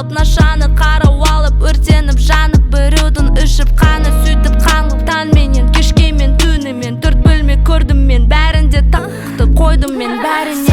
алып, нашаны қарау алып, өртеніп жанып, біреудің ішіп қаны, сөйтіп қаңғып таңменен, кешкемен, түнімен, төрт бөлме көрдім мен, бәрінде тақты қойдым мен бәріне.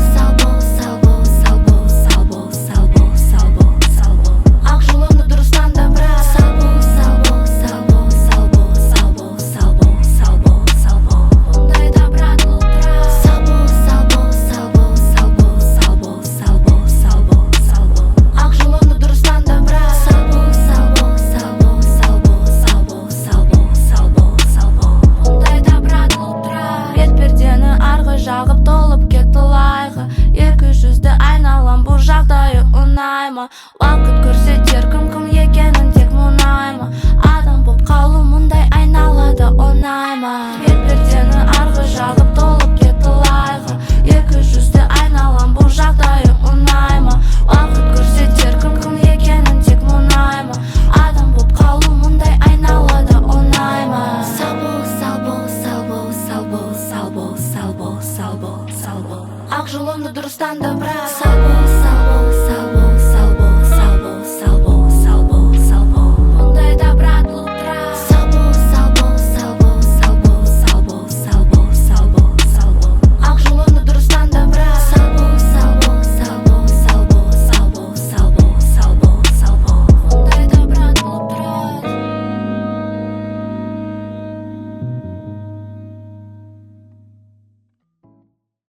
Жағып толып кетті лайғы, екі жүзді айналам, бұл жағдайы ұнайма. Уақыт көрсетер кім екенін тек мұнайма. Адам боп қалу мұндай айналады оңайма. Бет-пердені арғы жағып толып кетті лайғы, екі жүзді айналам, бұл жағдайы